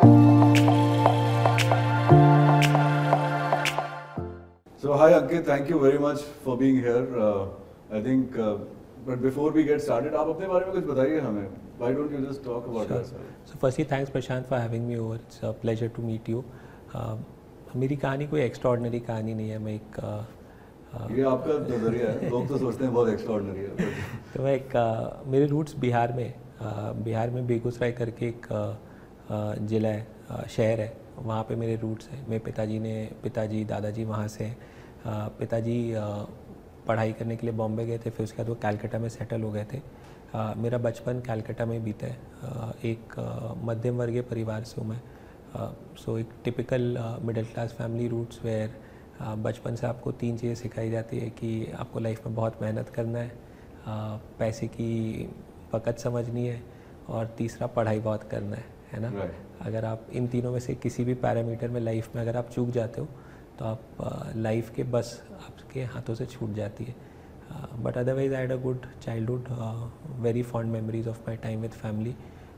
So hi Ankit, thank you very much for being here. I think, but before we get started, आप अपने बारे में कुछ बताइए हमें. Why don't you just talk about yourself? So firstly, thanks Prashant for having me over. It's a pleasure to meet you. मेरी कहानी कोई एक्स्ट्रॉर्डनरी कहानी नहीं है. मैं एक ये आपका नजरिया है. लोग तो सोचते हैं बहुत एक्स्ट्रॉर्डनरी है. तो मैं एक मेरे रूट्स बिहार में बेगूसराय करके एक ज़िला है, शहर है. वहाँ पे मेरे रूट्स हैं. मेरे पिताजी दादाजी वहाँ से हैं. पिताजी पढ़ाई करने के लिए बॉम्बे गए थे, फिर उसके बाद वो कलकत्ता में सेटल हो गए थे. मेरा बचपन कलकत्ता में बीता है. एक मध्यम वर्गीय परिवार से हूँ मैं. सो एक typical middle class family roots where बचपन से आपको 3 चीज़ें सिखाई जाती है कि आपको लाइफ में बहुत मेहनत करना है, पैसे की वक़्त समझनी है, और तीसरा पढ़ाई बहुत करना है ना. अगर आप इन तीनों में से किसी भी पैरामीटर में लाइफ में अगर आप चूक जाते हो तो आप लाइफ के बस आपके हाथों से छूट जाती है. But otherwise I had a good childhood, very fond memories of my time with family.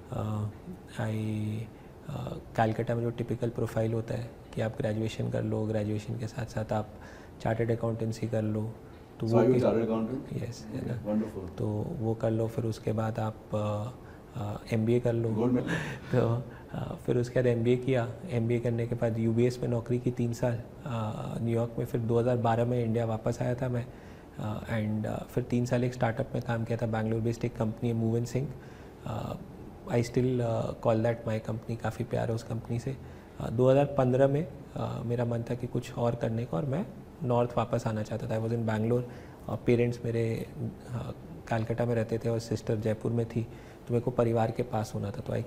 Calcutta में जो टिपिकल प्रोफाइल होता है कि आप ग्रेजुएशन कर लो, ग्रेजुएशन के साथ साथ आप चार्टर्ड अकाउंटेंसी कर लो, तो वो यस है ना, तो वो कर लो. फिर उसके बाद आप MBA कर लो. तो फिर उसके बाद MBA किया. MBA करने के बाद UBS में नौकरी की 3 साल न्यूयॉर्क में. फिर 2012 में इंडिया वापस आया था मैं. एंड फिर 3 साल एक स्टार्टअप में काम किया था. बैंगलोर बेस्ड एक कंपनी है, move and sync. I still call that my company. काफ़ी प्यार है उस कंपनी से. 2015 में मेरा मन था कि कुछ और करने का, और मैं नॉर्थ वापस आना चाहता था. I was in Bangalore. Parents मेरे कलकत्ता में रहते थे और सिस्टर जयपुर में थी, तो मेरे को परिवार के पास होना था. तो I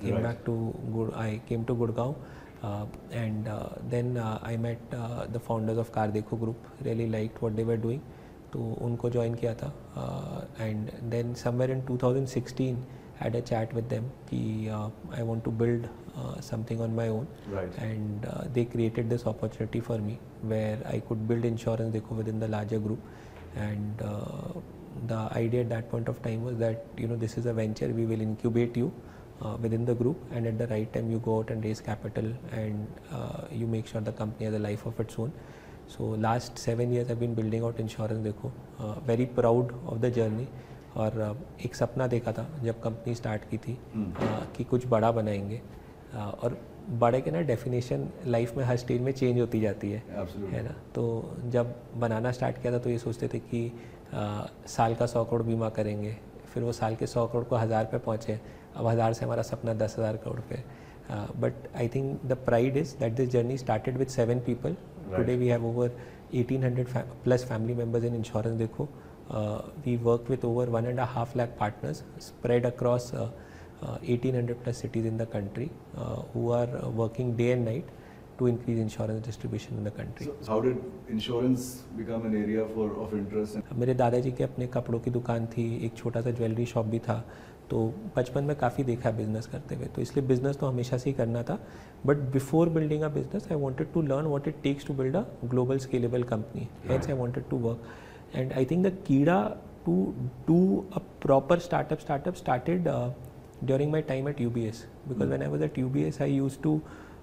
came to Gurgaon and then I met the founders of CarDekho group. Really liked what they were doing, तो उनको ज्वाइन किया था. And then somewhere in 2016 had a chat with them कि I want to build something on my own. And they created this opportunity for me where I could build Insurance Dekho within the larger group. And the idea at that point of time was that, you know, this is a venture, we will incubate you within the group, and at the right time you go out and raise capital, and you make sure the company has a life of its own. So last 7 years I've been building out Insurance Dekho. Very proud of the journey. और एक सपना देखा था जब company start की थी कि कुछ बड़ा बनाएंगे. और बड़े के ना डेफिनेशन लाइफ में हर स्टेज में चेंज होती जाती है ना. तो जब बनाना स्टार्ट किया था तो ये सोचते थे कि साल का 100 करोड़ बीमा करेंगे. फिर वो साल के 100 करोड़ को 1000 पे पहुँचे. अब 1000 से हमारा सपना 10,000 करोड़ पे. But I think the pride is that this journey started with 7 people. Today we have over 1800 plus family members in InsuranceDekho. We work with over 1.5 lakh partners spread across 1800 plus cities in the country who are working day and night to increase insurance distribution in the country. So how did insurance become an area of interest? मेरे दादाजी के अपने कपड़ों की दुकान थी, एक छोटा सा ज्वेलरी शॉप भी था. तो बचपन में काफ़ी देखा बिज़नेस करते हुए, तो इसलिए बिज़नेस तो हमेशा से ही करना था. But before building a business I wanted to learn what it takes to build a global scalable company. Hence I wanted to work. And I think the Kida to do a proper startup started during my time at UBS, because when I was at UBS I used to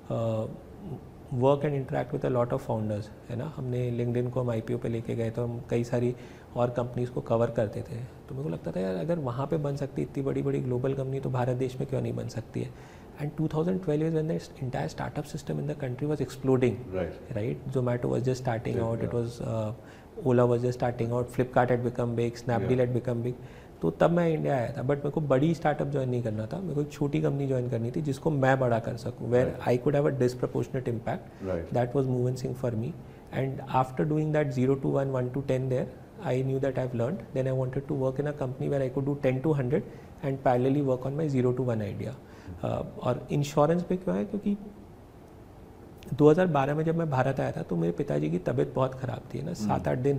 work and interact with a lot of founders, है ना. हमने LinkedIn को हम IPO पे लेके गए, तो हम कई सारी और कंपनीज को कवर करते थे. तो मेरे को लगता था यार अगर वहाँ पे बन सकती इतनी बड़ी बड़ी ग्लोबल कंपनी, तो भारत देश में क्यों नहीं बन सकती है. And 2012 is when the entire startup system in the country was exploding. Right? Zomato was just starting out. It was Ola was just starting out. Flipkart had become big. Snapdeal had become big. तो तब मैं India आया था. But मेरे को बड़ी startup join नहीं करना था. मेरे को एक छोटी कंपनी ज्वाइन करनी थी जिसको मैं बड़ा कर सकूँ, where I could have a disproportionate impact. That was move and sync for me. And after doing that 0 to 1, 1 to 10 there, I knew that I've learned. Then I wanted to work in a company where I could do 10 to 100 and parallelly work on my 0 to 1 idea. और insurance पे क्यों है, क्योंकि 2012 में जब मैं भारत आया था तो मेरे पिताजी की तबीयत बहुत ख़राब थी ना. 7-8 दिन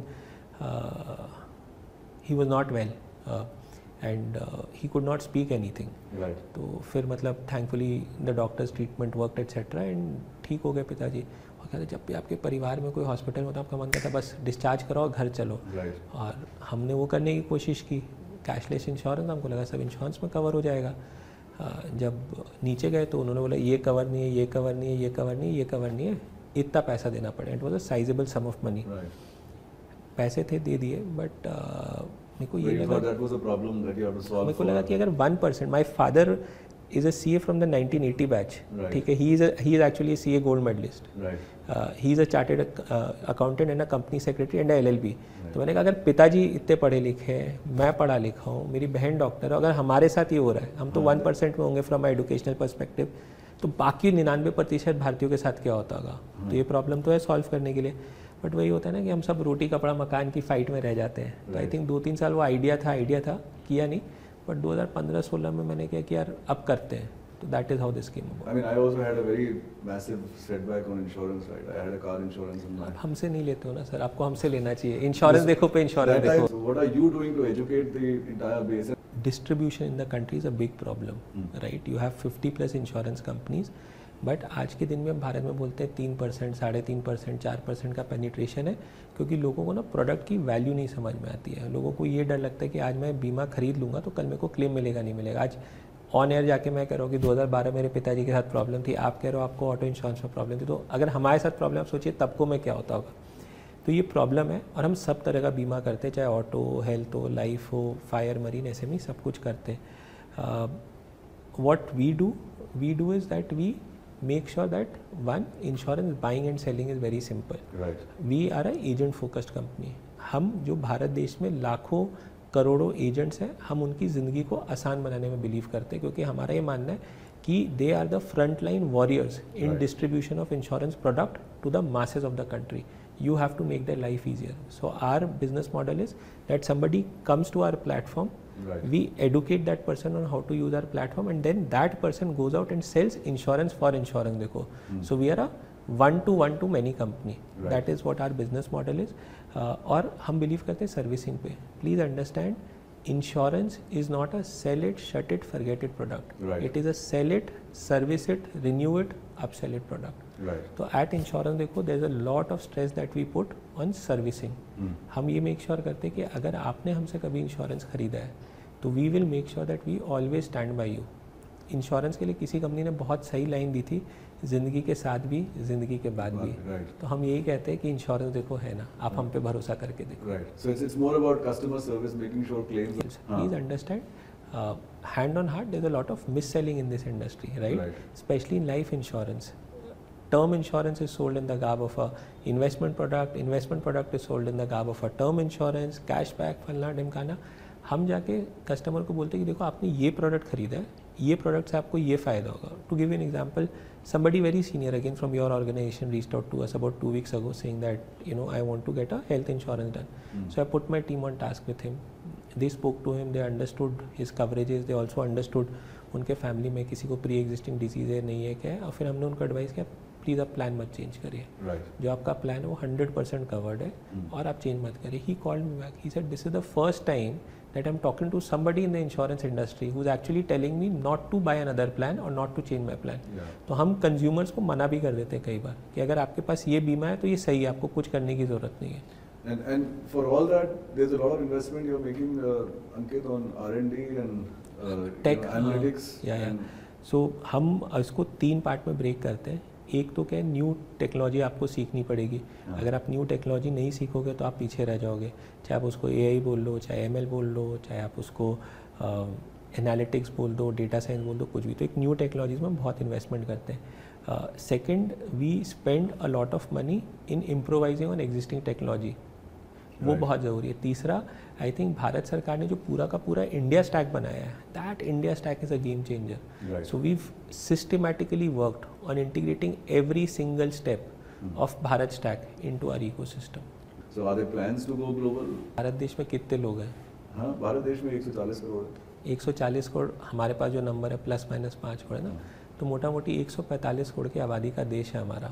ही was not well and he could not speak anything. तो फिर मतलब thankfully the doctors treatment work etcetera and ठीक हो गए पिताजी. और कहते जब भी आपके परिवार में कोई हॉस्पिटल में, तो आपका मन करता बस डिस्चार्ज कराओ, घर चलो. और हमने वो करने की कोशिश की, कैशलेस इंश्योरेंस. हमको लगा सब इंश्योरेंस में कवर हो जाएगा. जब नीचे गए तो उन्होंने बोला ये कवर नहीं है, ये कवर नहीं है, ये कवर नहीं है, ये कवर नहीं है, इतना पैसा देना पड़े. It was a sizable sum of money. पैसे थे, दे दिए, बट मेरे को ये लगा, मेरे को लगा कि अगर 1%, my father is a CA from the 1980 batch. ठीक है, he is actually a CA gold medalist. He is a chartered accountant and a company secretary and a LLB. तो मैंने कहा अगर पिताजी इतने पढ़े लिखे हैं, मैं पढ़ा लिखा हूँ, मेरी बहन डॉक्टर है, अगर हमारे साथ ये हो रहा है, हम तो 1% में होंगे फ्रॉम माई एजुकेशनल परस्पेक्टिव, तो बाकी 99% भारतीयों के साथ क्या होता होगा. तो ये प्रॉब्लम तो है सॉल्व करने के लिए, बट वही होता है ना कि हम सब रोटी कपड़ा मकान की फाइट में रह जाते हैं. तो आई थिंक 2-3 साल वो आइडिया था, किया नहीं, बट 2015-16 में मैंने क्या कि यार अब करते हैं. तो that is how this came about. I mean, I also had a very massive setback on insurance, right? I had a car insurance in my. हमसे नहीं लेते हो ना सर, आपको हमसे लेना चाहिए. इंश्योरेंस देखो पे इंश्योरेंस देखो. So what are you doing to educate the entire base? Distribution in the country is a big problem, right? You have 50+ insurance companies, but आज के दिन में भारत में बोलते हैं 3%, 3.5%, 4% का पेनिट्रेशन है, क्योंकि लोगों को ना प्रोडक्ट की वैल्यू नहीं समझ में आती है. लोगों को ये डर लगता है कि आज मैं बीमा खरीद लूँगा तो कल मेरे को क्लेम मिलेगा नहीं मिलेगा. आज ऑन एयर जाके मैं कह रहा हूँ कि 2012 मेरे पिताजी के साथ प्रॉब्लम थी, आप कह रहे हो आपको ऑटो इंश्योरेंस में प्रॉब्लम थी, तो अगर हमारे साथ प्रॉब्लम, आप सोचिए तब को मैं क्या होता होगा. तो ये प्रॉब्लम है, और हम सब तरह का बीमा करते हैं, चाहे ऑटो, हेल्थ हो, लाइफ हो, फायर, मरीन, SME, सब कुछ करते हैं. What we do is that we make sure that one, insurance buying and selling is very simple. Right. We are a agent focused company. हम जो भारत देश में लाखों करोड़ों एजेंट्स हैं, हम उनकी ज़िंदगी को आसान बनाने में बिलीव करते हैं, क्योंकि हमारा ये मानना है कि they are the front line warriors in distribution of insurance product to the masses of the country. You have to make their life easier. So our business model is that somebody comes to our platform. Right. We educate that person on how to use our platform, and then that person goes out and sells insurance for insurance. देखो, so we are a one to many company. Right. That is what our business model is. और हम believe करते हैं servicing पे. Please understand, insurance is not a sell it, shut it, forget it product. Right. It is a sell it, service it, renew it, upsell it product. Right. तो at insurance देखो, there is a lot of stress that we put on servicing. हम ये make sure करते हैं कि अगर आपने हमसे कभी इंश्योरेंस खरीदा है तो we will make sure that we always stand by you. Insurance के लिए किसी कंपनी ने बहुत सही लाइन दी थी, ज़िंदगी के साथ भी, ज़िंदगी के बाद भी. तो हम यही कहते हैं कि इंश्योरेंस देखो है ना, आप हम पे भरोसा करके देखो. Right. So it's more about customer service, making sure claims. Yes. Please understand, hand on heart, there's a lot of mis-selling in this industry, right? Especially in life insurance. Term insurance is sold in the garb of a investment product is sold in the garb of a term insurance, cashback, फलना ढिमकाना. हम जाके customer को बोलते हैं कि देखो आपने ये प्रोडक्ट खरीदा है, ये प्रोडक्ट से आपको ये फ़ायदा होगा. To give an example, somebody very senior again from your organization reached out to us about 2 weeks ago saying that I want to get a health insurance done. So I put my team on task with him. They spoke to him, they understood his coverages, they also understood उनके family में किसी को pre existing disease है, नहीं है क्या है, और फिर हमने उनको एडवाइस किया प्लीज़ आप प्लान मत चेंज करिए. जो आपका प्लान है वो 100% कवर्ड है और आप चेंज मत करिए. He called me back, he said this is the first time that I'm talking to somebody in the insurance industry who's actually telling me not to buy another plan or not to change my plan. तो हम consumers को मना भी कर देते हैं कई बार कि अगर आपके पास ये बीमा है तो ये सही है, आपको कुछ करने की ज़रूरत नहीं है. And for all that, there's a lot of investment you're making, Ankit, on R&D and tech analytics. So हम इसको 3 पार्ट में ब्रेक करते हैं. एक तो क्या है, न्यू टेक्नोलॉजी आपको सीखनी पड़ेगी. अगर आप न्यू टेक्नोलॉजी नहीं सीखोगे तो आप पीछे रह जाओगे. चाहे आप उसको AI बोल लो, चाहे ML बोल लो, चाहे आप उसको एनालिटिक्स बोल दो, डेटा साइंस बोल दो, कुछ भी. तो एक न्यू टेक्नोलॉजीज में बहुत इन्वेस्टमेंट करते हैं. Second, we spend a lot of money in improvising on existing technology. वो बहुत ज़रूरी है. तीसरा, आई थिंक भारत सरकार ने जो पूरा का पूरा इंडिया स्टैक बनाया है, that India stack is a game changer. So we systematically worked on integrating every single step of Bharat stack into our ecosystem. So are there plans to go global? Bharat देश में कितने लोग हैं? हाँ, भारत देश में 140 करोड़ है. 140 करोड़. हमारे पास जो नंबर है ±5 करोड़ है ना, तो मोटा मोटी 145 करोड़ की आबादी का देश है हमारा.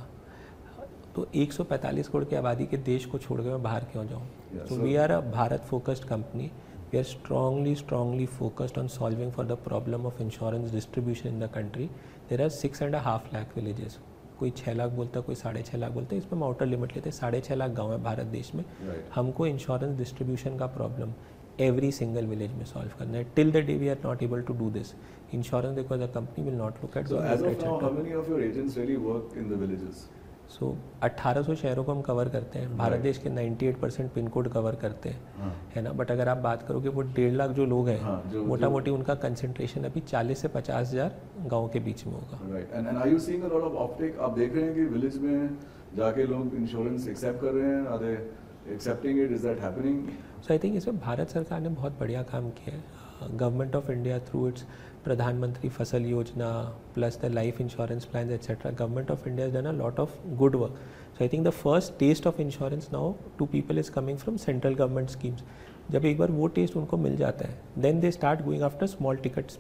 तो 145 करोड़ की आबादी के देश को छोड़ के मैं बाहर क्यों जाऊँ? तो we are a Bharat focused company. We are strongly focused on solving for the problem of insurance distribution in the country. There are 6.5 lakh villages. कोई 6 लाख बोलता है, कोई 6.5 लाख बोलता है. इसमें हम आउटर लिमिट लेते हैं. 6.5 लाख गाँव है भारत देश में. हमको इंश्योरेंस डिस्ट्रीब्यूशन का प्रॉब्लम एवरी सिंगल विलेज में सॉल्व करना है. Till the day we are not able to do this, InsuranceDekho as a company will not look at. So as of now, how many of your agents really work in the villages? So 1800 शहरों को हम cover करते हैं. भारत देश के 98% pin code cover करते हैं, है ना. बट अगर आप बात करोगे वो 1.5 लाख जो लोग हैं, मोटा मोटी उनका कंसंट्रेशन अभी 40 से 50 हज़ार गाँव के बीच में होगा. Right. And are you seeing a lot of uptake? आप देख रहे हैं कि विलेज में जाके लोग इंश्योरेंस एक्सेप्ट कर रहे हैं? Are they accepting it? Is that happening? So I think इसमें भारत सरकार ने बहुत बढ़िया काम किया है. Government of India through its Pradhan Mantri Fasal योजना plus the life insurance plans etc. Government of India has done a lot of good work. So I think the first taste of insurance now to people is coming from central government schemes. जब एक बार वो test उनको मिल जाता है, then they start going after small tickets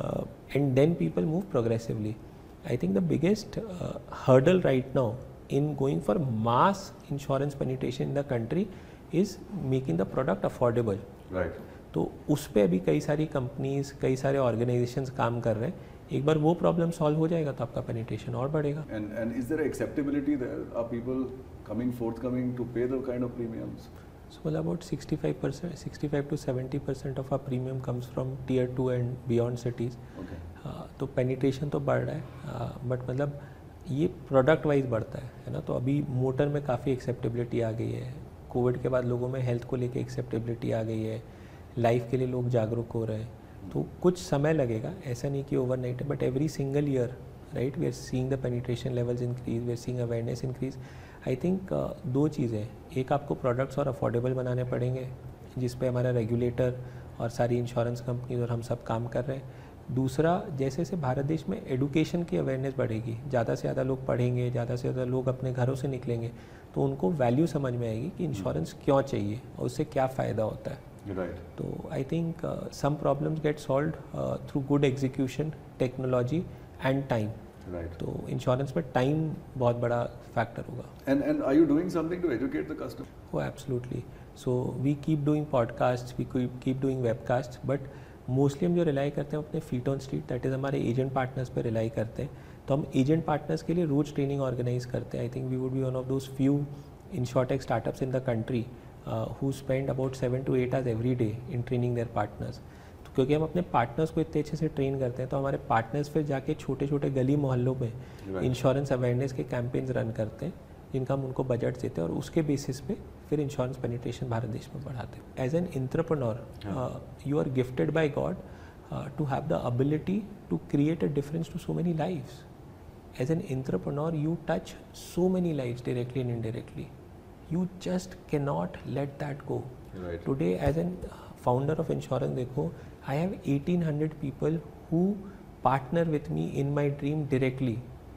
and then people move progressively. I think the biggest hurdle right now in going for mass insurance penetration in the country is making the product affordable. Right. तो उस पर अभी कई सारी companies, कई सारे organisations काम कर रहे हैं. एक बार वो प्रॉब्लम सॉल्व हो जाएगा तो आपका पेनिट्रेशन और बढ़ेगा. And is there acceptability there? Are people coming forthcoming to pay the kind of premiums? So well, about 65%, 65 to 70% of our premium comes from tier 2 and beyond cities. Okay. तो penetration तो बढ़ रहा है, but मतलब ये product wise बढ़ता है ना. तो अभी मोटर में काफ़ी एक्सेप्टेबिलिटी आ गई है. कोविड के बाद लोगों में हेल्थ को लेके एक्सेप्टेबिलिटी आ गई है. लाइफ के लिए लोग जागरूक हो रहे हैं. तो कुछ समय लगेगा, ऐसा नहीं कि ओवरनाइट है, but every single year right we are seeing the penetration levels increase, we are seeing awareness increase. I think दो चीज़ें, एक आपको प्रोडक्ट्स और अफोर्डेबल बनाने पड़ेंगे जिस पे हमारा रेगुलेटर और सारी इंश्योरेंस कंपनीज और हम सब काम कर रहे हैं. दूसरा, जैसे जैसे भारत देश में एडुकेशन की अवेयरनेस बढ़ेगी, ज़्यादा से ज़्यादा लोग पढ़ेंगे, ज़्यादा से ज़्यादा लोग अपने घरों से निकलेंगे, तो उनको वैल्यू समझ में आएगी कि इंश्योरेंस क्यों चाहिए और उससे क्या फ़ायदा होता है. Right. So I think some problems get solved through good execution, technology and time. Right. तो इंश्योरेंस में टाइम बहुत बड़ा फैक्टर होगा. And are you doing something to educate the customer? Oh, absolutely. So we keep doing podcasts, we keep doing webcasts, but mostly हम जो rely करते हैं अपने feet on street, that is हमारे एजेंट पार्टनर्स पे rely करते हैं. तो हम एजेंट पार्टनर्स के लिए रोज़ ट्रेनिंग ऑर्गेनाइज करते हैं. I think we would be one of those few insurtech startups in the country who spend about 7 to 8 hours every day in training their partners. तो क्योंकि हम अपने पार्टनर्स को इतने अच्छे से ट्रेन करते हैं, तो हमारे पार्टनर्स फिर जाके छोटे छोटे गली मोहल्लों में इंश्योरेंस अवेयरनेस के कैंपेन्स रन करते हैं, जिनका हम उनको बजट देते हैं और उसके बेसिस पे फिर इंश्योरेंस पेनिट्रेशन भारत देश में बढ़ाते हैं. As an entrepreneur you are gifted by God to have the ability to create a difference to so many lives. As an entrepreneur you touch so many lives directly and indirectly. You just cannot let that go. Right. Today, as a founder of insurance, देखो, I have 1800 people who partner with me in my dream directly.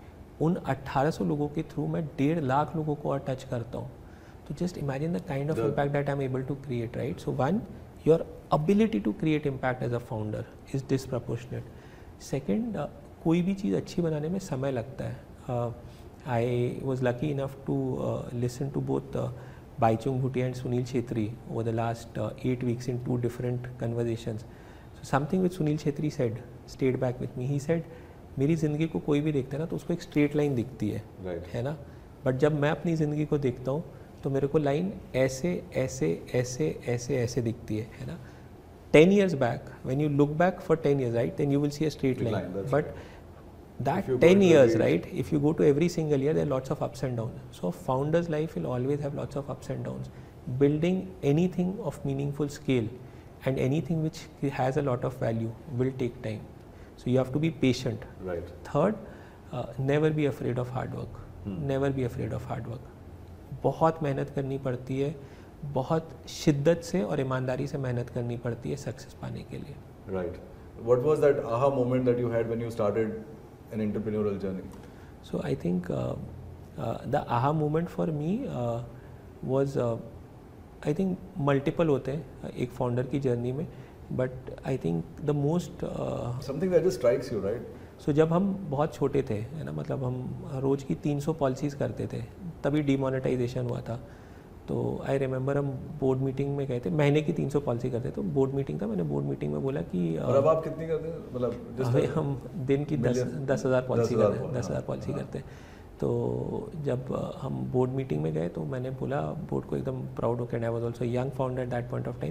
उन 1800 लोगों के through मैं 1.5 लाख लोगों को और touch करता हूँ. तो just imagine the kind of impact that I'm able to create, right? So one, your ability to create impact as a founder is disproportionate. Second, कोई भी चीज़ अच्छी बनाने में समय लगता है. I was lucky enough to listen to both Baichung Bhutia and Sunil Chhetri over the last 8 weeks in 2 different conversations. So something which Sunil Chhetri said stayed back with me. He said, मेरी ज़िंदगी को कोई भी देखता है ना तो उसको एक स्ट्रेट लाइन दिखती है, है ना. बट जब मैं अपनी ज़िंदगी को देखता हूँ तो मेरे को लाइन ऐसे ऐसे ऐसे ऐसे ऐसे दिखती है ना. 10 years back, when you look back for 10 years, right, then you will see a straight line. But that 10 years, right, if you go to every single year, there are lots of ups and downs. So a founder's life will always have lots of ups and downs. Building anything of meaningful scale and anything which has a lot of value will take time. So you have to be patient. Right. Third, never be afraid of hard work. Never be afraid of hard work. बहुत मेहनत करनी पड़ती है, बहुत शिद्दत से और ईमानदारी से मेहनत करनी पड़ती है सक्सेस पाने के लिए. Right. What was that aha moment that you had when you started an entrepreneurial journey? So I think the aha moment for me was I think multiple होते हैं एक फाउंडर की जर्नी में, but I think the most something that just strikes you, right? So जब हम बहुत छोटे थे, है ना, मतलब हम रोज़ की 300 पॉलिसीज़ करते थे, तभी डिमोनेटाइजेशन हुआ था. तो आई रिमेंबर हम बोर्ड मीटिंग में गए थे, महीने की 300 पॉलिसी करते. तो बोर्ड मीटिंग था, मैंने बोर्ड मीटिंग में बोला कि और अब आप कितनी करते हैं? मतलब अभी हम दिन की 10,000 पॉलिसी करते हैं, 10,000 पॉलिसी करते हैं. तो जब हम बोर्ड मीटिंग में गए तो मैंने बोला बोर्ड को एकदम प्राउड होकर, I was also young founder at that point of time,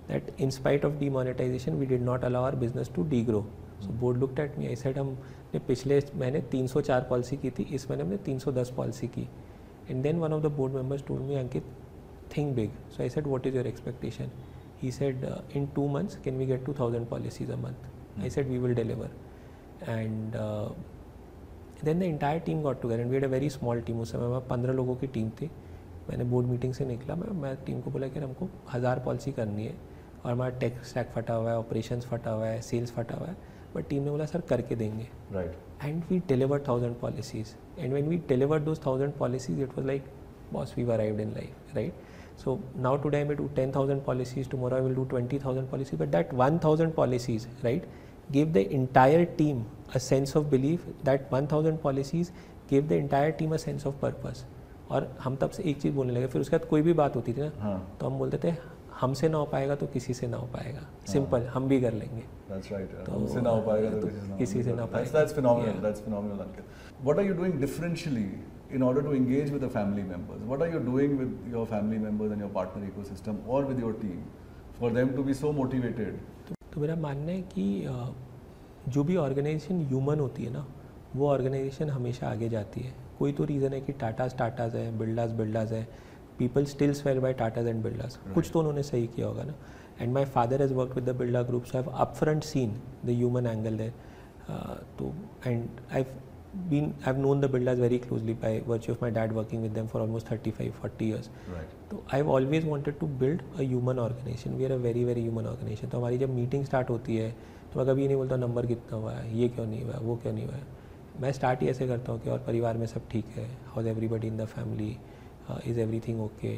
that in spite of demonetization we did not allow our business to degrow. So board looked at me. I said हमने पिछले महीने 304 policy की थी, इस महीने हमने 310 policy की. And then one of the board members told me, Ankit, think big. So I said, what is your expectation? He said, in 2 months, can we get 2,000 policies a month? I said, we will deliver. And then the entire team got together and we had a very small team. उस समय में 15 लोगों की team थी. मैंने board meeting से निकला, मैं टीम को बोला कि हमको 1000 पॉलिसी करनी है और हमारा टेक स्टैक फटा हुआ है, ऑपरेशंस फटा हुआ है, सेल्स फटा हुआ है. बट टीम ने बोला सर करके देंगे. Right. And we delivered 1000 policies. And when we delivered those 1000 policies it was like boss we were arrived in life, right? So now today I may do 10,000 policies, tomorrow I will do 20,000 policies, but that 1,000 policies, right, gave the entire team a sense of belief. That 1,000 policies gave the entire team a sense of purpose. और हम तब से एक चीज़ बोलने लगे. फिर उसके बाद कोई भी बात होती थी ना, तो हम बोलते थे हमसे ना हो पाएगा तो किसी से ना हो पाएगा. सिंपल, हम भी कर लेंगे. That's right. तो हमसे ना हो पाएगा तो किसी से ना हो पाएगा. That's phenomenal. Yeah. That's phenomenal, Ankit. What are you doing differently in order to engage with the family members? What are you doing with your family members and your partner ecosystem or with your team for them to be so motivated? तो मेरा मानना है कि जो भी organisation human होती है ना, वो ऑर्गेनाइजेशन हमेशा आगे जाती है. कोई तो रीज़न है कि टाटाज है, बिल्डर्स है. People still swear by Tatas and Birlas. कुछ तो उन्होंने सही किया होगा ना. And my father has work with the Birla group, so I have upfront seen the human angle there. तो and I've known the builders very closely by virtue of my dad working with them for almost 35-40 years. Right. So I've always wanted to build a human organization. We are a very very human organization. तो हमारी जब meeting start होती है तो मैं कभी ये नहीं बोलता नंबर कितना हुआ है, ये क्यों नहीं हुआ है, वो क्यों नहीं हुआ है. मैं स्टार्ट ही ऐसे करता हूँ कि और परिवार में सब ठीक है, how is everybody in the family, is everything okay.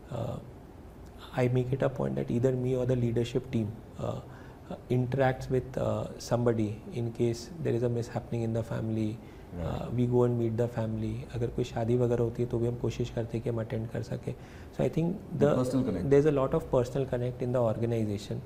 I make it a point that either me or the leadership team interacts with somebody in case there is a mishappening in the family. We go and meet the family. अगर कोई शादी वगैरह होती है तो भी हम कोशिश करते हैं कि हम अटेंड कर सके. So I think there's a lot of personal connect in the organization.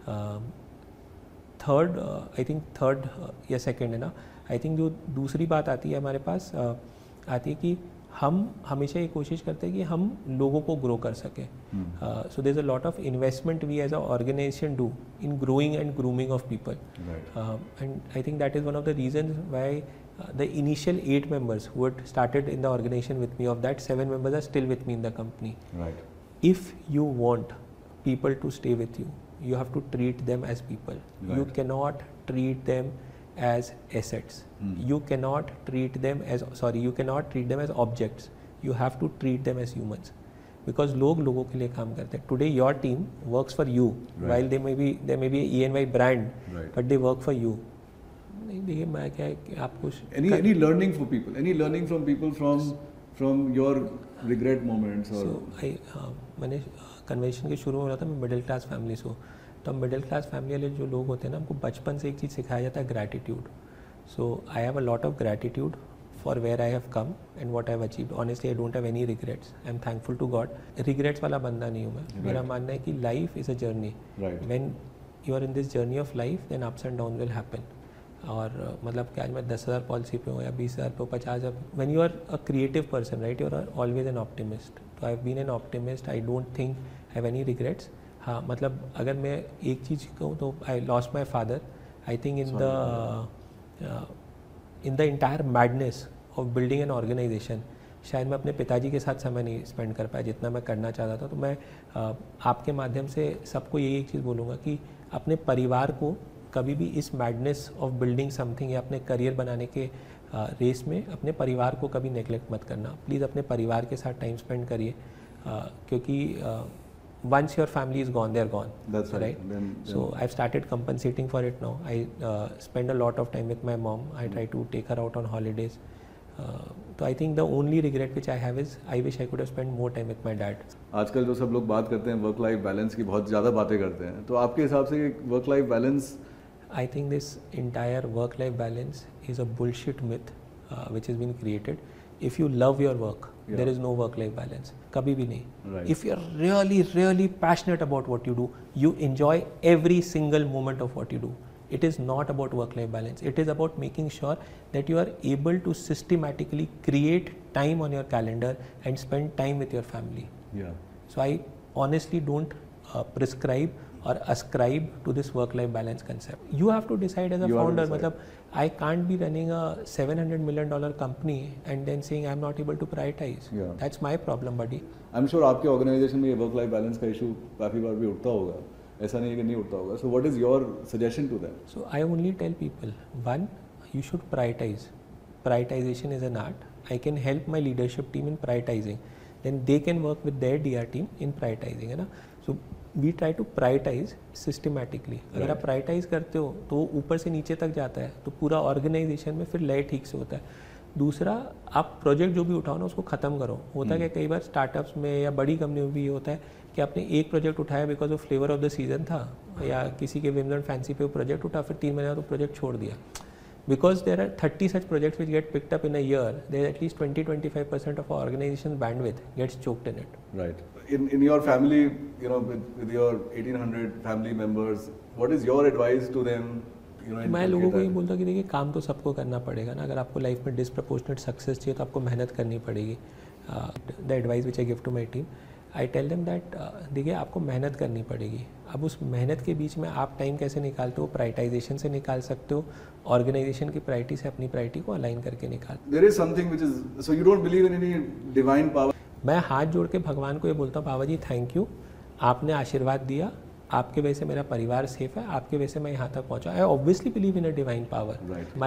Third या second है ना, I think जो दूसरी बात आती है हमारे पास आती है कि हम हमेशा ये कोशिश करते हैं कि हम लोगों को ग्रो कर सकें. So there is a lot of investment we as a organisation do in growing and grooming of people. And I think that is one of the reasons why the initial 8 members who had started in the organization with me, of that 7 members are still with me in the company. Right. If you want people to stay with you, you have to treat them as people. Right. You cannot treat them as assets. You cannot treat them as objects. You have to treat them as humans. Because लोग लोगों के लिए काम करते हैं. Today your team works for you. Right. While there may be a E&Y brand, right, but they work for you. नहीं देखिए मैं क्या है कि आपको any learning for people, any learning from people from your regret moments or मैंने conversation के शुरू में बोला था मैं मिडिल क्लास फैमिली से हूँ. तो मिडिल क्लास फैमिली वाले जो लोग होते हैं ना, हमको बचपन से एक चीज़ सिखाया जाता है, gratitude. So I have a lot of gratitude for where I have come and what I have achieved. Honestly I don't have any regrets. I am thankful to God. Regrets वाला बंदा नहीं हूँ मैं. मेरा मानना है कि life is a journey. When you are in this journey of life then ups and down will happen. और मतलब कि आज मैं 10,000 पॉलिसी पे हूँ या 20,000 पे, 50,000. When you are a creative person, right, you are always an optimist. तो I have been an optimist. I don't think I have any regrets. हाँ मतलब अगर मैं एक चीज़ कहूँ तो I lost my father. I think in the entire madness of building an organisation शायद मैं अपने पिताजी के साथ समय नहीं स्पेंड कर पाया जितना मैं करना चाहता था. तो मैं आपके माध्यम से सबको यही एक चीज़ बोलूँगा कि अपने परिवार को कभी भी इस मैडनेस ऑफ बिल्डिंग समथिंग या अपने करियर बनाने के रेस में अपने परिवार को कभी नेग्लेक्ट मत करना. प्लीज़ अपने परिवार के साथ टाइम स्पेंड करिए क्योंकि once your family is gone, they are gone. That's right. So I've started compensating for it now. I spend a lot of time with my mom. I try to take her out on holidays. So I think the only regret which I have is I wish I could have spent more time with my dad. आजकल जो सब लोग बात करते हैं work life balance की, बहुत ज़्यादा बातें करते हैं, तो आपके हिसाब से work life balance? I think this entire work life balance is a bullshit myth which has been created. If you love your work, there is no work life balance. कभी भी नहीं. Right. If you are really really passionate about what you do, you enjoy every single moment of what you do. It is not about work life balance. It is about making sure that you are able to systematically create time on your calendar and spend time with your family. Yeah. So I honestly don't prescribe or ascribe to this work-life balance concept. You have to decide as a founder. मतलब I can't be running a $700 million company and then saying I'm not able to prioritize. Yeah. That's my problem, buddy. I'm sure आपके organisation में ये work life balance का issue काफ़ी बार भी उठता होगा, ऐसा नहीं है कि नहीं उठता होगा. So what is your suggestion to them? So I only tell people, one, you should prioritize. Prioritization is an art. I can help my leadership team in prioritizing. Then they can work with their DR team in prioritizing, है ना. So we try to prioritize systematically. अगर आप prioritize करते हो तो ऊपर से नीचे तक जाता है, तो पूरा ऑर्गेनाइजेशन में फिर लय ठीक से होता है. दूसरा, आप प्रोजेक्ट जो भी उठाओ ना उसको ख़त्म करो. होता है कि कई बार स्टार्टअप्स में या बड़ी कंपनी में भी ये होता है कि आपने एक प्रोजेक्ट उठाया because of flavour of the season था, या किसी के विम्स एंड फैंसी पे वो प्रोजेक्ट उठा, फिर 3 महीने बाद तो प्रोजेक्ट छोड़ दिया. Because there are 30 such projects which get picked up in a year, there is at least 20-25% of our organization's bandwidth gets choked in it. Right. In your family, you know, with your 1800 family members, what is your advice to them? मैं लोगों को ये बोलता हूँ कि देखिए, काम तो सबको करना पड़ेगा ना. अगर आपको लाइफ में डिसप्रपोर्शनेट सक्सेस चाहिए तो आपको मेहनत करनी पड़ेगी. The advice which I give to my team, I tell them that देखिए आपको मेहनत करनी पड़ेगी. अब उस मेहनत के बीच में आप टाइम कैसे निकालते हो? प्रायोरिटाइजेशन से निकाल सकते हो, ऑर्गेनाइजेशन की प्रायोरिटी से अपनी प्रायोरिटी को अलाइन करके निकाल. There is something which is, so you don't believe in any divine power? मैं हाथ जोड़ के भगवान को ये बोलता हूँ, बाबा जी थैंक यू, आपने आशीर्वाद दिया, आपके वजह से मेरा परिवार सेफ है, आपके वजह से मैं यहाँ तक पहुँचा. I obviously believe in a divine power.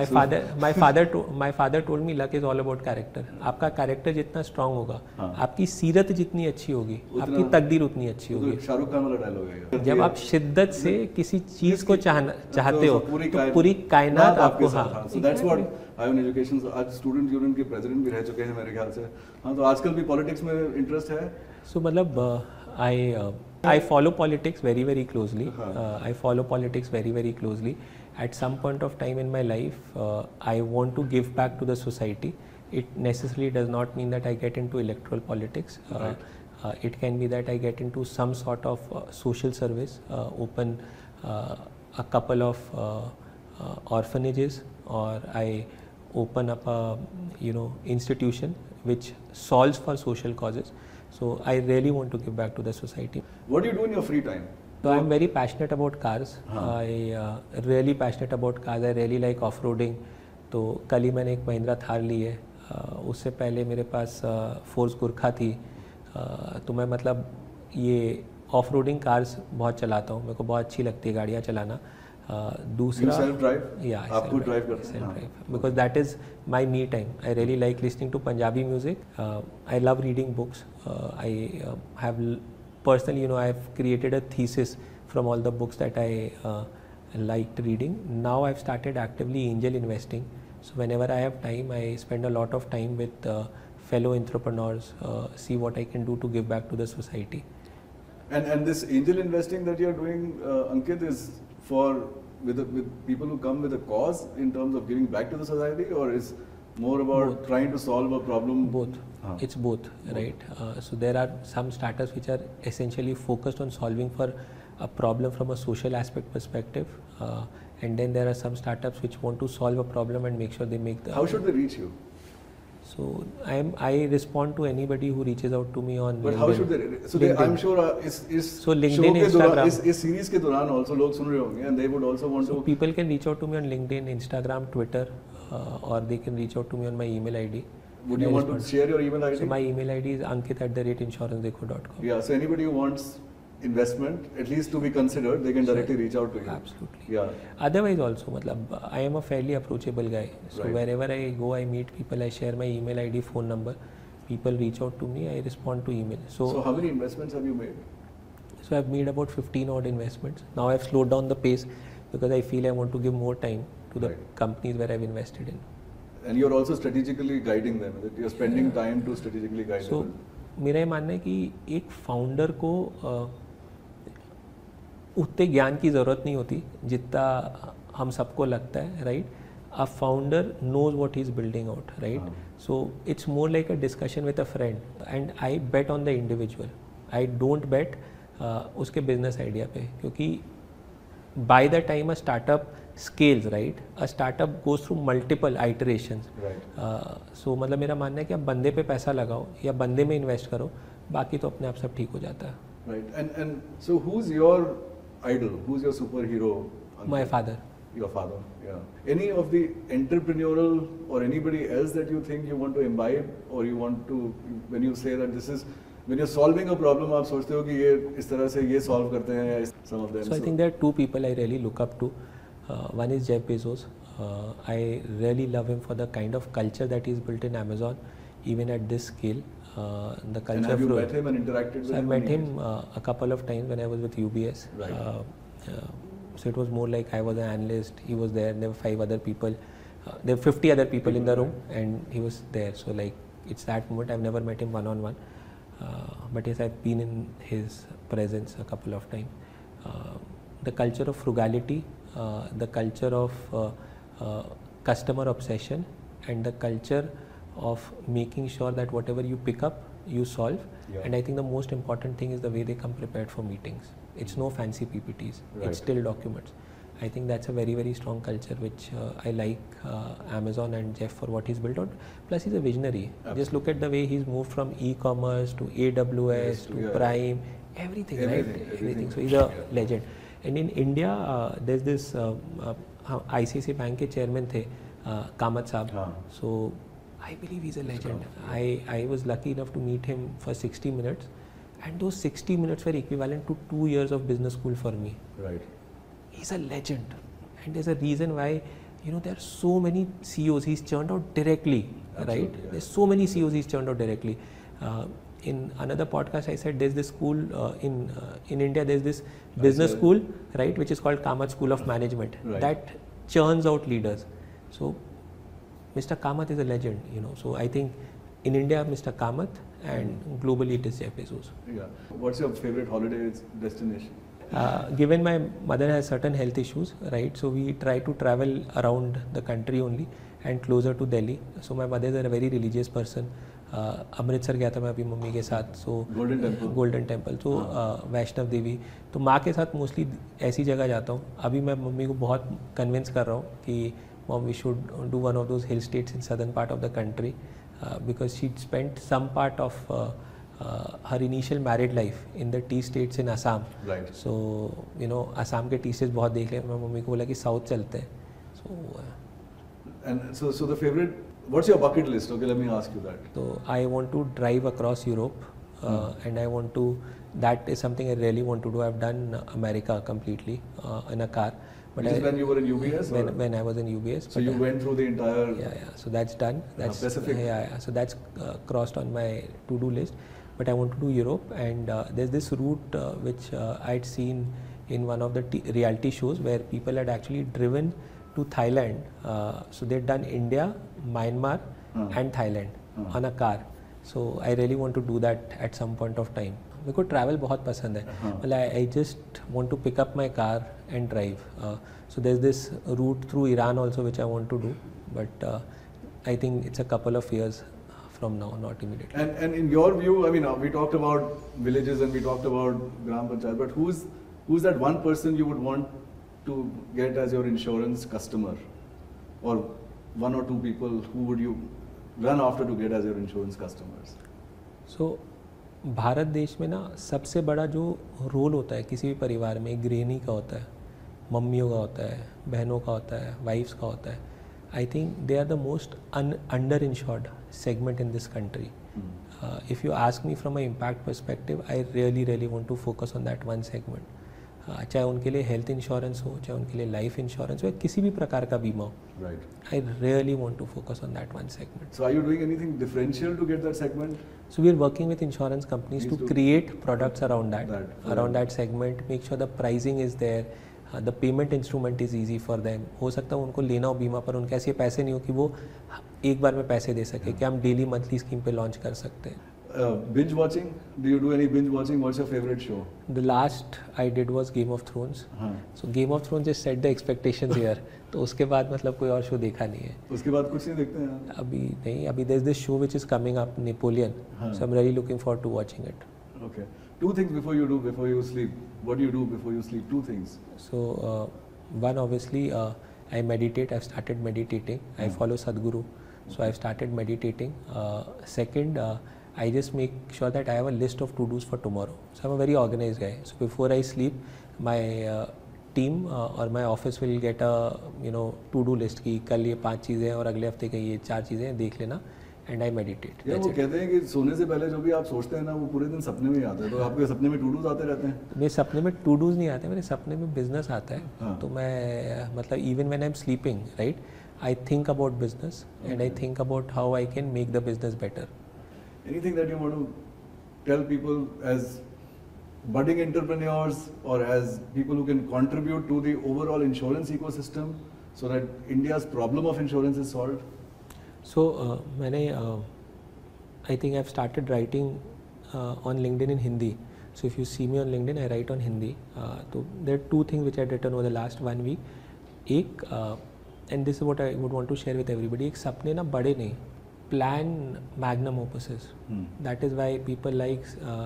My father told me luck is all about character. आपका कैरेक्टर जितना स्ट्रांग होगा, आपकी सीरत जितनी अच्छी होगी, आपकी तकदीर उतनी अच्छी होगी. शाहरुख खान वाला डायलॉग है, जब आप शिद्दत से किसी चीज को चाहते हो तो पूरी कायनात आपको. हाँ, so that's what I have an education. So आज स्टूडेंट यूनियन के प्रेसिडेंट भी रह चुके हैं मेरे ख्याल से. हाँ, तो आजकल भी पॉलिटिक्स में इंटरेस्ट है. सो मतलब I follow politics very, very closely. I follow politics very, very closely. At some point of time in my life, I want to give back to the society. It necessarily does not mean that I get into electoral politics. It can be that I get into some sort of social service, open a couple of orphanages, or I open up a institution which solves for social causes. So I really want to give back to the society. What do you do in your free time? So I'm very passionate about cars. I really passionate about cars. I really like off-roading. तो कल ही मैंने एक महिंद्रा थार ली है. उससे पहले मेरे पास force Gurkha थी. तो मैं मतलब ये ऑफ-रोडिंग कार्स बहुत चलाता हूँ. मेरे को बहुत अच्छी लगती है गाड़ियाँ चलाना. दूसरा, सेल्फ ड्राइव, आपको ड्राइव करते हैं, because that is my me time. I really like listening to Punjabi music. I love reading books. I have personally, I have created a thesis from all the books that I liked reading. Now I've started actively angel investing. So whenever I have time, I spend a lot of time with fellow entrepreneurs, see what I can do to give back to the society. And this angel investing that you're doing, Ankit, is for with people who come with a cause in terms of giving back to the society, or is more about trying to solve a problem? Both. It's both, right? So there are some startups which are essentially focused on solving for a problem from a social aspect perspective, and then there are some startups which want to solve a problem and make sure they make the. How should they reach you? So I respond to anybody who reaches out to me on. But LinkedIn. how should they? So they, I'm sure so LinkedIn, Instagram. इस series के दौरान also लोग सुन रहे होंगे, and they would also want to. So people can reach out to me on LinkedIn, Instagram, Twitter, or they can reach out to me on my email ID. Would you want to share your email ID? So my email ID is ankit@insurancedekho.com. Yeah. So anybody who wants investment, at least to be considered, they can directly reach out to you. Absolutely. Yeah. Otherwise also, मतलब I am a fairly approachable guy. So wherever I go, I meet people, I share my email ID, phone number. People reach out to me, I respond to email. So how many investments have you made? So I've made about 15 odd investments. Now I've slowed down the pace because I feel I want to give more time to the companies where I've invested in. And you're also strategically guiding them. That you're spending time to strategically guide them. So मेरा ये मानना है कि एक founder को उतने ज्ञान की ज़रूरत नहीं होती जितना हम सबको लगता है, right? A founder knows what he's building out, right? So it's more like a discussion with a friend, and I bet on the individual. I don't bet उसके business idea पे, क्योंकि by the time a startup scales, right, a startup goes through multiple iterations. So मतलब मेरा मानना है कि आप बंदे पे पैसा लगाओ या बंदे में इन्वेस्ट करो, बाकी तो अपने आप सब ठीक हो जाता है. Right. And so who's your idol? Who's your superhero? Uncle? My father. Your father, yeah. Any of the entrepreneurial or anybody else that you think you want to imbibe, or you want to, when you say that this is, when you're solving a problem, आप सोचते हो कि ये इस तरह से ये solve करते हैं, some of them. So I think there are two people I really look up to. One is Jeff Bezos. I really love him for the kind of culture that he's built in Amazon, even at this scale. The culture. And have you met him and interacted with him? I met him a couple of times when I was with UBS. Right. So it was more like I was an analyst, he was there, there were 5 other people, there were 50 other people in the room, and he was there. So like it's that moment. I've never met him one-on-one, but yes, I've been in his presence a couple of times. The culture of frugality, the culture of customer obsession, and the culture of making sure that whatever you pick up, you solve. Yeah. And I think the most important thing is the way they come prepared for meetings. It's no fancy PPTs, right. It's still documents. I think that's a very, very strong culture, which I like Amazon and Jeff for what he's built out. Plus, he's a visionary. Absolutely. Just look at the way he's moved from e-commerce to AWS to Prime, everything, right? Everything. So he's a legend. And in India, there's this ICICI Bank के chairman थे, Kamath Saab. So I believe he's a legend. I was lucky enough to meet him for 60 minutes. And those 60 minutes were equivalent to 2 years of business school for me. Right. He's a legend. And there's a reason why, there are so many CEOs he's churned out directly. Absolutely, right? Yeah. There's so many CEOs he's churned out directly. In another podcast, I said there's this school in India, there's this business school, right, which is called Kamath School of Management, that churns out leaders. So Mr. Kamath is a legend, So I think in India, Mr. Kamath, and globally it is Jeff Bezos. Yeah. What's your favorite holiday destination? Given my mother has certain health issues, right, so we try to travel around the country only and closer to Delhi. So my mother is a very religious person. Amritsar गया था मैं अभी mummy के साथ. सो golden temple, तो वैष्णव देवी. तो माँ के साथ मोस्टली ऐसी जगह जाता हूँ. अभी मैं मम्मी को बहुत कन्विंस कर रहा हूँ कि mom we should do one of those hill states in southern part of the country, because she'd spent some part of her initial married life in the tea states in Assam. Right. So Assam के tea states बहुत देख लिया. मैं mummy को बोला कि south चलते हैं. And so the favorite, what's your bucket list? Okay, let me ask you that. So I want to drive across Europe, and I want to. That is something I really want to do. I've done America completely in a car. But when you were in UBS? When I was in UBS. So you went through the entire... Yeah. So that's done. That's Pacific. Yeah. So that's crossed on my to-do list. But I want to do Europe, and there's this route which I'd seen in one of the reality shows where people had actually driven to Thailand. So they'd done India, Myanmar, and Thailand on a car. So I really want to do that at some point of time. मेरे को travel बहुत पसंद है. मतलब I just want to pick up my car and drive. So there is this route through Iran also which I want to do, but I think it's a couple of years from now, not immediately. And in your view, I mean, we talked about villages and we talked about Gram Panchayat, but who's that one person you would want to get as your insurance customer, or one or two people who would you run after to get as your insurance customers? So Bharat देश में ना सबसे बड़ा जो role होता है किसी भी परिवार में, गृहिणी का होता है, मम्मियों का होता है, बहनों का होता है, वाइफ्स का होता है. I think they are the most under insured segment in this country. If you ask me from a impact perspective, I really want to focus on that one segment. चाहे उनके लिए हेल्थ इंश्योरेंस हो, चाहे उनके लिए life insurance हो, या किसी भी प्रकार का बीमा हो. I really want to focus on that one segment. So are you doing anything differential to get that segment? So we are working with insurance companies to create products around that segment, make sure the pricing is there, the payment instrument is easy for them. हो सकता है उनको लेना हो बीमा, पर उनके ऐसे पैसे नहीं हो कि वो एक बार में पैसे दे सके, कि हम डेली मंथली स्कीम पे लॉन्च कर सकते हैं. Binge watching? Do you do any binge watching? What's your favorite show? The last I did was Game of Thrones. So Game of Thrones just set the expectations here. तो उसके बाद मतलब कोई और शो देखा नहीं है. उसके बाद कुछ नहीं देखते हैं? अभी नहीं. अभी there's this show which is coming up, Napoleon. So I'm really looking forward to watching it. Okay. 2 things before you sleep. What do you do before you sleep? 2 things. So one, obviously I meditate. I've started meditating. I follow Sadhguru. So I've started meditating. Second, I just make sure that I have a list of to-dos for tomorrow. So I'm a very organized guy. So before I sleep, my team or my office will get a to-do list कि कल ये 5 चीज़ें हैं और अगले हफ्ते के ये 4 चीज़ें हैं, देख लेना. And I meditate. वो कहते हैं कि सोने से पहले जो भी आप सोचते हैं ना वो पूरे दिन सपने में ही आते हैं. तो आपके सपने में to-dos आते रहते हैं? मेरे सपने में to-dos नहीं आते, मेरे सपने में business आता है. तो मैं मतलब even when I'm sleeping, right, I think about business and I think about how I can make the business better. Anything that you want to tell people as budding entrepreneurs or as people who can contribute to the overall insurance ecosystem so that India's problem of insurance is solved? So, I think I've started writing on LinkedIn in Hindi. So if you see me on LinkedIn, I write on Hindi. So there are 2 things which I've written over the last 1 week. And this is what I would want to share with everybody. एक सपने ना बड़े नहीं, plan magnum opuses. That is why people like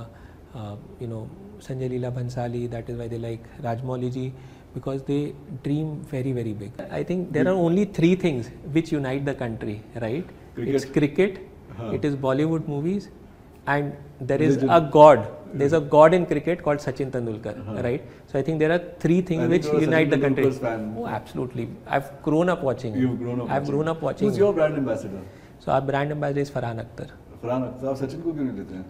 Sanjay Leela Bhansali. That is why they like Rajmouli ji, because they dream very, very big. I think there are only 3 things which unite the country, right? It's cricket, it is Bollywood movies, and there is a god. There's a god in cricket called Sachin Tendulkar, right? So I think there are 3 things which unite the country. Oh, absolutely. I've grown up watching. You've grown up. I've grown up watching. Who's your brand ambassador? So our brand ambassador is Farhan Akhtar. Farhan Akhtar. आप सचिन को क्यों नहीं लेते हैं?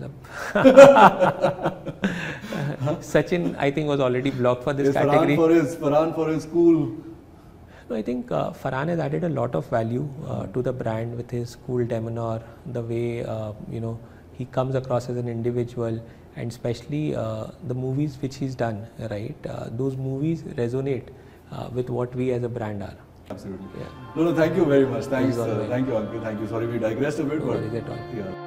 Sachin, I think, was already blocked for this category. Farhan for his cool. No, I think Farhan has added a lot of value to the brand with his cool demeanor, the way he comes across as an individual, and especially the movies which he's done. Right, those movies resonate with what we as a brand are. Absolutely. Yeah. No, thank you very much. Thanks. Thank you, Ankit. Thank you. Sorry, we digressed a bit, No but worries at all. Yeah.